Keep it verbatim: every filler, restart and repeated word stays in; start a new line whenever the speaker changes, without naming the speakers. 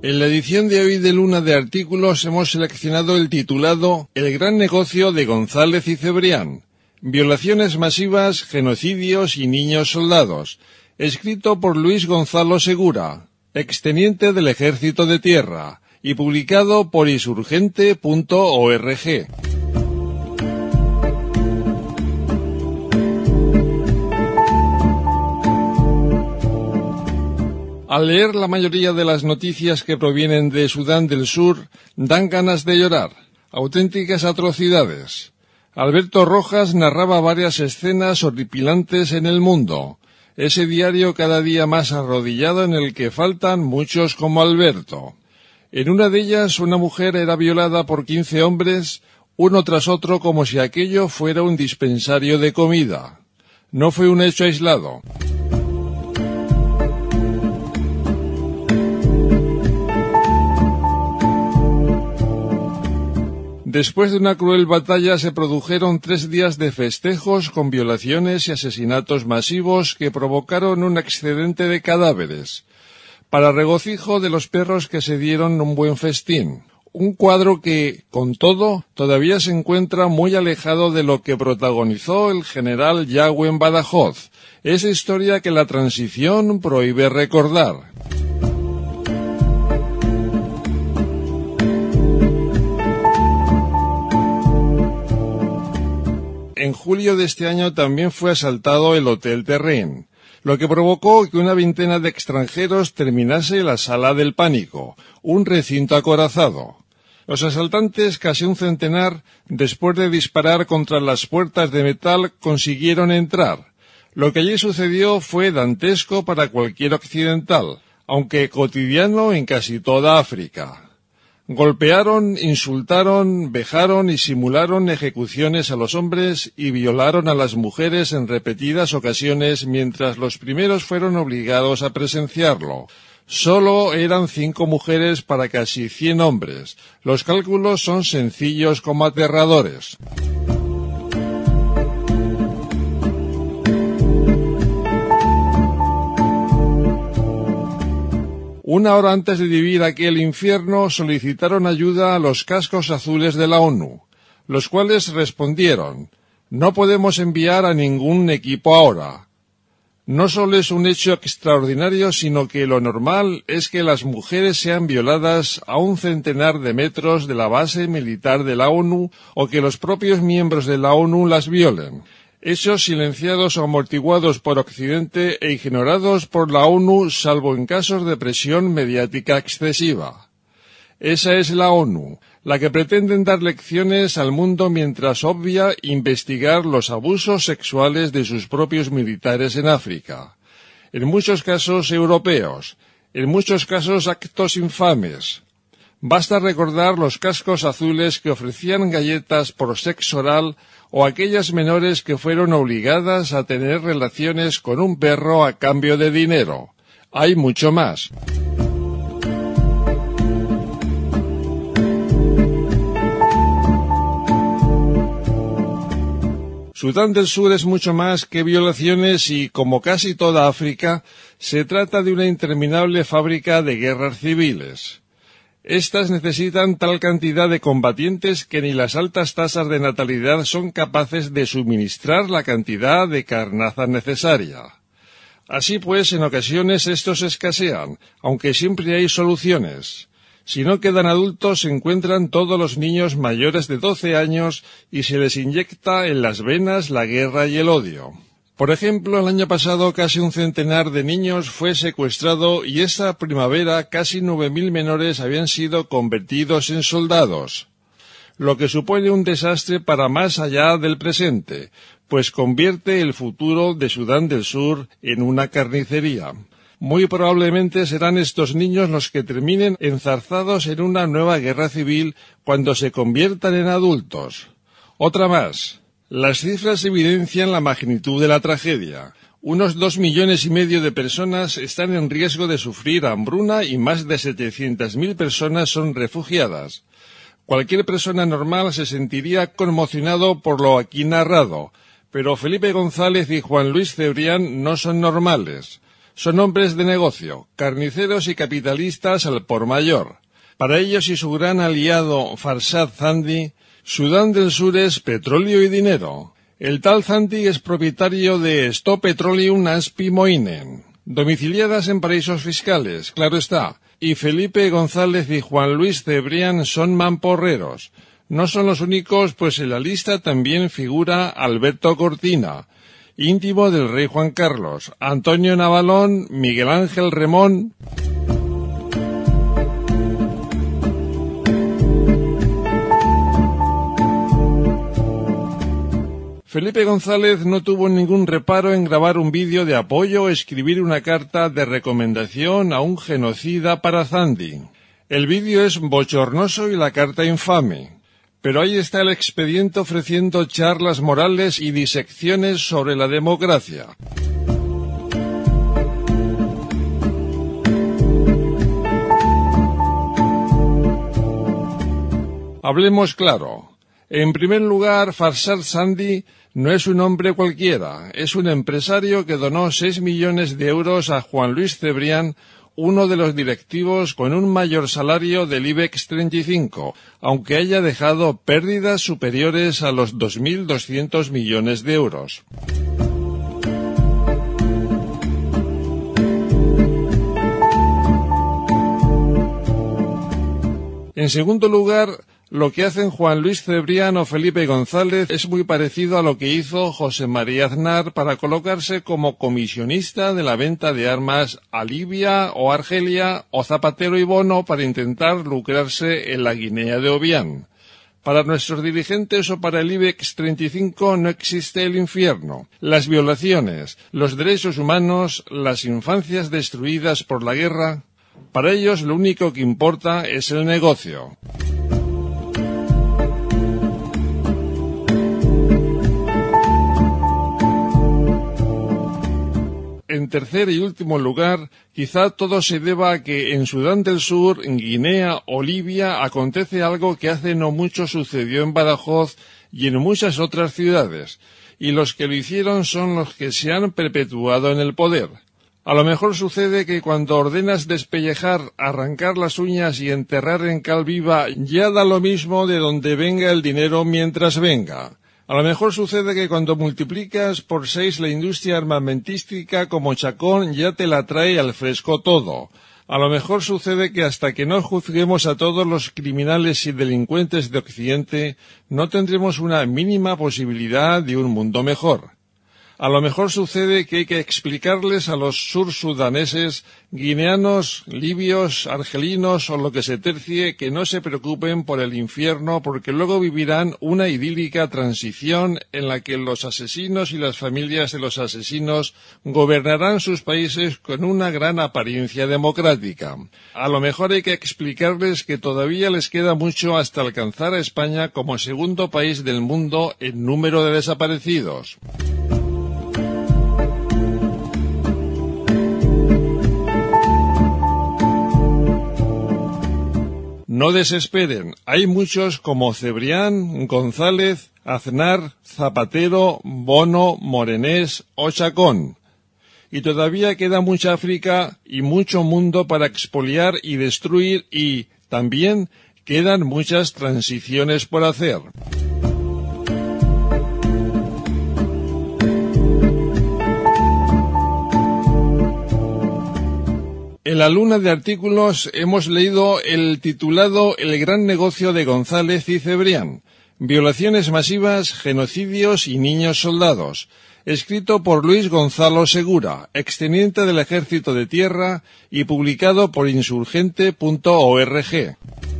En la edición de hoy de Luna de Artículos hemos seleccionado el titulado El gran negocio de González y Cebrián, violaciones masivas, genocidios y niños soldados, escrito por Luis Gonzalo Segura, exteniente del Ejército de Tierra, y publicado por insurgente punto org. Al leer la mayoría de las noticias que provienen de Sudán del Sur, dan ganas de llorar. Auténticas atrocidades. Alberto Rojas narraba varias escenas horripilantes en El Mundo, ese diario cada día más arrodillado en el que faltan muchos como Alberto. En una de ellas, una mujer era violada por quince hombres, uno tras otro, como si aquello fuera un dispensario de comida. No fue un hecho aislado. Después de una cruel batalla se produjeron tres días de festejos con violaciones y asesinatos masivos que provocaron un excedente de cadáveres, para regocijo de los perros que se dieron un buen festín. Un cuadro que, con todo, todavía se encuentra muy alejado de lo que protagonizó el general Yagüe en Badajoz, esa historia que la transición prohíbe recordar. En julio de este año también fue asaltado el Hotel Terrain, lo que provocó que una veintena de extranjeros terminase la Sala del Pánico, un recinto acorazado. Los asaltantes, casi un centenar, después de disparar contra las puertas de metal, consiguieron entrar. Lo que allí sucedió fue dantesco para cualquier occidental, aunque cotidiano en casi toda África. Golpearon, insultaron, vejaron y simularon ejecuciones a los hombres y violaron a las mujeres en repetidas ocasiones mientras los primeros fueron obligados a presenciarlo. Solo eran cinco mujeres para casi cien hombres. Los cálculos son sencillos como aterradores. Una hora antes de vivir aquel infierno, solicitaron ayuda a los cascos azules de la ONU, los cuales respondieron: no podemos enviar a ningún equipo ahora. No solo es un hecho extraordinario, sino que lo normal es que las mujeres sean violadas a un centenar de metros de la base militar de la ONU o que los propios miembros de la ONU las violen. Hechos silenciados o amortiguados por Occidente e ignorados por la ONU, salvo en casos de presión mediática excesiva. Esa es la ONU, la que pretenden dar lecciones al mundo mientras obvia investigar los abusos sexuales de sus propios militares en África. En muchos casos europeos, en muchos casos actos infames. Basta recordar los cascos azules que ofrecían galletas por sexo oral o aquellas menores que fueron obligadas a tener relaciones con un perro a cambio de dinero. Hay mucho más. Sudán del Sur es mucho más que violaciones y, como casi toda África, se trata de una interminable fábrica de guerras civiles. Estas necesitan tal cantidad de combatientes que ni las altas tasas de natalidad son capaces de suministrar la cantidad de carnaza necesaria. Así pues, en ocasiones estos escasean, aunque siempre hay soluciones. Si no quedan adultos, se encuentran todos los niños mayores de doce años y se les inyecta en las venas la guerra y el odio. Por ejemplo, el año pasado casi un centenar de niños fue secuestrado y esta primavera casi nueve mil menores habían sido convertidos en soldados, lo que supone un desastre para más allá del presente, pues convierte el futuro de Sudán del Sur en una carnicería. Muy probablemente serán estos niños los que terminen enzarzados en una nueva guerra civil cuando se conviertan en adultos. Otra más. Las cifras evidencian la magnitud de la tragedia. Unos dos millones y medio de personas están en riesgo de sufrir hambruna y más de setecientas mil personas son refugiadas. Cualquier persona normal se sentiría conmocionado por lo aquí narrado, pero Felipe González y Juan Luis Cebrián no son normales. Son hombres de negocio, carniceros y capitalistas al por mayor. Para ellos y su gran aliado Farsad Zandi, Sudán del Sur es petróleo y dinero. El tal Zandi es propietario de Stop Petroleum Aspi Moinen, domiciliadas en paraísos fiscales, claro está, y Felipe González y Juan Luis Cebrián son mamporreros. No son los únicos, pues en la lista también figura Alberto Cortina, íntimo del rey Juan Carlos, Antonio Navalón, Miguel Ángel Remón. Felipe González no tuvo ningún reparo en grabar un vídeo de apoyo o escribir una carta de recomendación a un genocida para Zandi. El vídeo es bochornoso y la carta infame, pero ahí está el expediente ofreciendo charlas morales y disecciones sobre la democracia. Hablemos claro. En primer lugar, Farsad Zandi no es un hombre cualquiera, es un empresario que donó seis millones de euros a Juan Luis Cebrián, uno de los directivos con un mayor salario del IBEX treinta y cinco, aunque haya dejado pérdidas superiores a los dos mil doscientos millones de euros. En segundo lugar, lo que hacen Juan Luis Cebrián o Felipe González es muy parecido a lo que hizo José María Aznar para colocarse como comisionista de la venta de armas a Libia o Argelia, o Zapatero y Bono para intentar lucrarse en la Guinea de Obiang. Para nuestros dirigentes o para el IBEX treinta y cinco no existe el infierno. Las violaciones, los derechos humanos, las infancias destruidas por la guerra, para ellos lo único que importa es el negocio. En tercer y último lugar, quizá todo se deba a que en Sudán del Sur, en Guinea o Libia acontece algo que hace no mucho sucedió en Badajoz y en muchas otras ciudades, y los que lo hicieron son los que se han perpetuado en el poder. A lo mejor sucede que cuando ordenas despellejar, arrancar las uñas y enterrar en cal viva, ya da lo mismo de donde venga el dinero mientras venga. A lo mejor sucede que cuando multiplicas por seis la industria armamentística como Chacón ya te la trae al fresco todo. A lo mejor sucede que hasta que no juzguemos a todos los criminales y delincuentes de Occidente, no tendremos una mínima posibilidad de un mundo mejor. A lo mejor sucede que hay que explicarles a los sursudaneses, guineanos, libios, argelinos o lo que se tercie que no se preocupen por el infierno porque luego vivirán una idílica transición en la que los asesinos y las familias de los asesinos gobernarán sus países con una gran apariencia democrática. A lo mejor hay que explicarles que todavía les queda mucho hasta alcanzar a España como segundo país del mundo en número de desaparecidos. No desesperen, hay muchos como Cebrián, González, Aznar, Zapatero, Bono, Morenés o Chacón. Y todavía queda mucha África y mucho mundo para expoliar y destruir y, también, quedan muchas transiciones por hacer. En la luna de artículos hemos leído el titulado El gran negocio de González y Cebrián, violaciones masivas, genocidios y niños soldados, escrito por Luis Gonzalo Segura, exteniente del Ejército de Tierra y publicado por insurgente punto org.